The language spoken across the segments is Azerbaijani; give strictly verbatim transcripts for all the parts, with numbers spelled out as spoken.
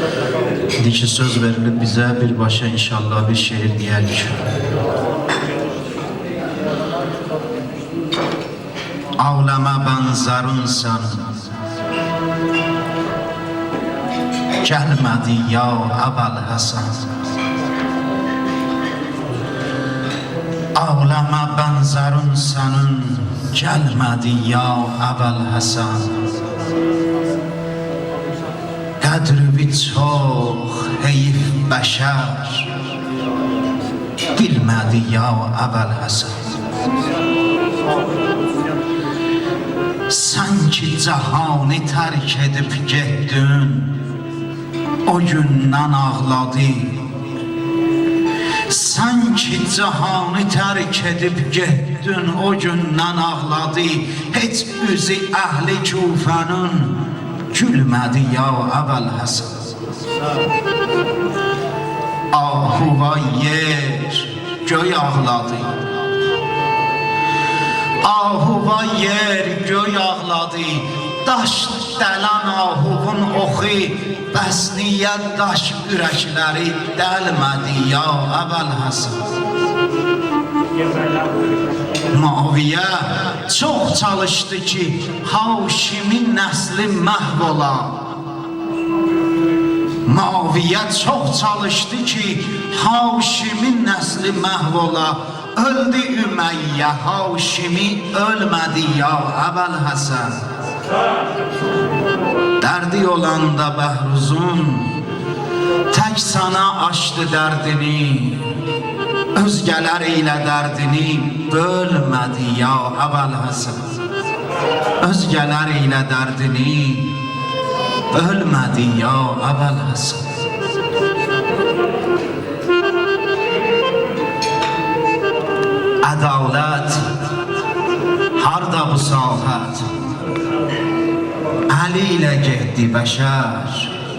İndi ki söz verilib bizə birbaşa inşallah bir şehir deyərik. Ağlama bənzərunsən, gəlmədi ya Əbəl Həsən. Ağlama bənzərunsən, gəlmədi ya Əbəl Həsən. Qədri çox heyif bəşər, bilmədi ya Əbəl Həsən. Sən ki cahanı tərk edib getdin, o gündən ağladı. Sən ki cahanı tərk edib getdin, o gündən ağladı. Heç üzü əhli Küfənin gülmədi ya Əbəl Həsən. Ahuva yer göy ağladı, ahuva yer göy ağladı. Daş dələn ahuvun oxu, bəs niyə daş ürəkləri dəlmədi ya Əbəl Həsən. Muaviyə çox çalışdı ki Haşimin nəsli məhv ola. Muaviyə çox çalışdı ki Haşimin nəsli məhv ola. Öldü Ümeyyə, Haşimi ölmədi ya Əbəl Həsən. Dərdi olanda Bəhruzun tək sana açdı dərdini, özgələr ilə dərdini bölmədi ya Əbəl Həsən. Özgələr ilə dərdini bölmədi ya Əbəl Həsən. Ədalət harda bu sahət, Əli ilə getdi bəşər.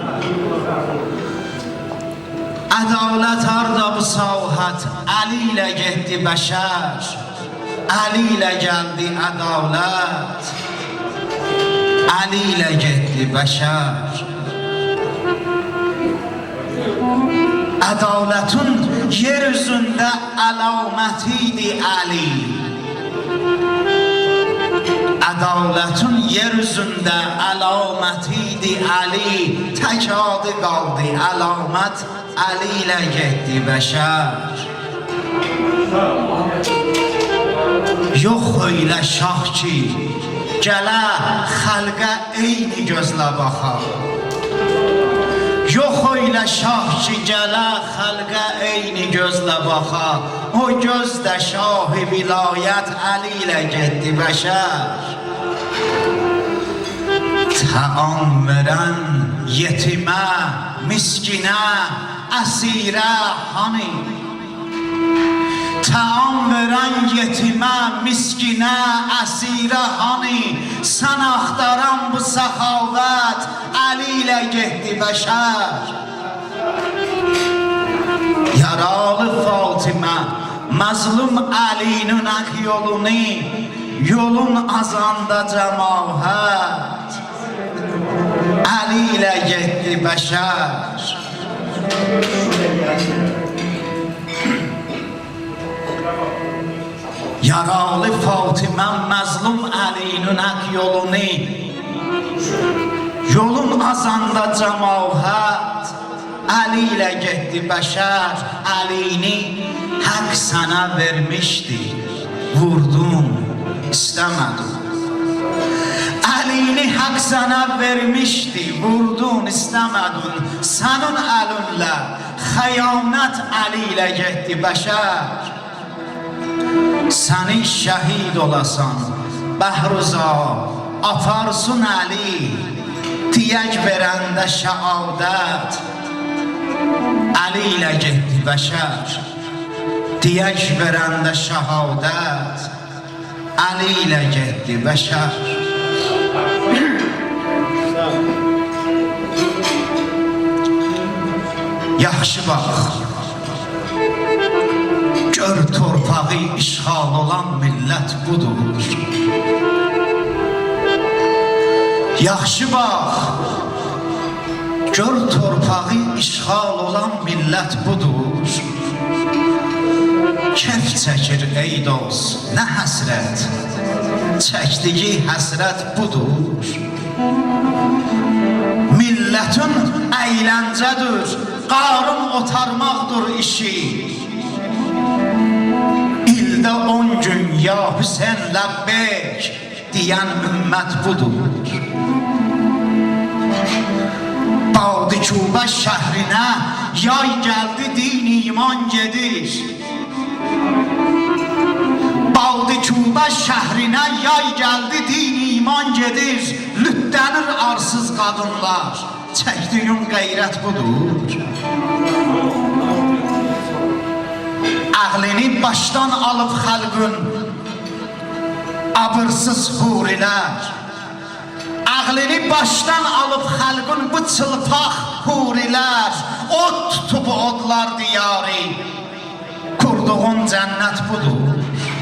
Ədalət harda bu sahət, Əli ilə getdi bəşər. Əli ilə gəldi ədalət, Əli ilə getdi bəşər. Ədalətin yer üzündə əlamətiydi Əli. Ədalətin yer üzündə əlamətiydi Əli. Tək adı qaldı əlamət, Əli ilə getdi bəşər. Yox öyle şah ki gələ xəlqə eyni gözlə baxa. Yox öyle şah ki gələ xəlqə eyni gözlə baxa. O gözdə şah-ı vilayət Əli ilə getdi bəşər. Təam verən yetimə, miskinə, əsirə hani? Təam verən yetimə, miskinə, əsirə hani? Sən axtaran bu səxavət Əli ilə getdi bəşər. Yaralı Fatimə məzlum Əlinin əq yolunu, yolun azanda cəmaət Əli ilə getdi bəşər. Yaralı Fatimə məzlum Əlinin əq yolunu, yolun azanda cəmaət Əli ilə getdi bəşər. Əlini haqq sənə vermişdi, vurdun, istəmədin. Əlini haqq sənə vermişdi, vurdun, istəmədin. Sənin əlinlə xəyanət Əli ilə getdi bəşər. Səni şəhid olasan Bəhruza aparsın Əli, tiyək verəndə şəhadət Əli ilə getdi bəşər. Tiyək verəndə şəhadət Əli ilə getdi bəşər. Yaxşı bax, gör torpağı işğal olan millət budur. Yaxşı bax, Gör torpağı işğal olan millət budur. Kef çəkir ey dost, nə həsrət, çəkdiyi həsrət budur. Millətin əyləncədir, qarın otarmaqdır işi. İldə on gün ya Hüseyin ləbbeyk deyən ümmət budur. Bağdikubə şəhrinə yay gəldi, din iman gedir. Bağdikubə şəhrinə yay gəldi, din iman gedir. Lütlənir arsız qadınlar, çəkdiyin qeyrət budur. Əqlini başdan alıb xalqın abırsız hurilər, Ağlını başdan alıp xalqın bu çılpaq hurilər, ot tutub odlar diyarı, kurduğun cənnət budur.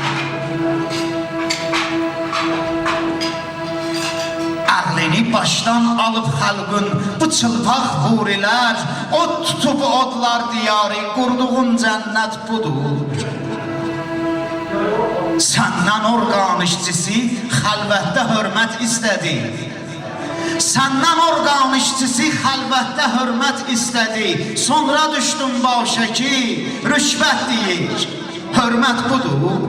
Ağlını başdan alıp xalqın bu çılpaq hurilər, ot tutub odlar diyarı, kurduğun cənnət budur. Səndən orqan işçisi xəlvətdə hörmət istədi. Səndən orqan işçisi xəlvətdə hörmət istədi. Sonra düşdün başa ki, rüşvət deyir, hörmət budur.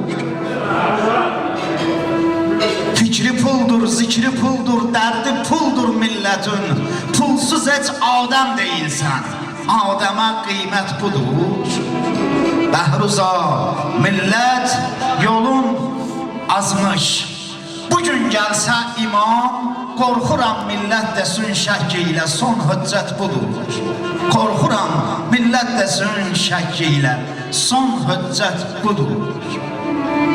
Fikri puldur, zikri puldur, dərdi puldur millətin. Pulsuz heç adam deyilsən, adama qiymət budur. Bəhruza, millət yolun azmış. Bugün gəlsə imam, qorxuram millət desin şək ilə, son hüccət budur. Qorxuram millət desin şək ilə, son hüccət budur.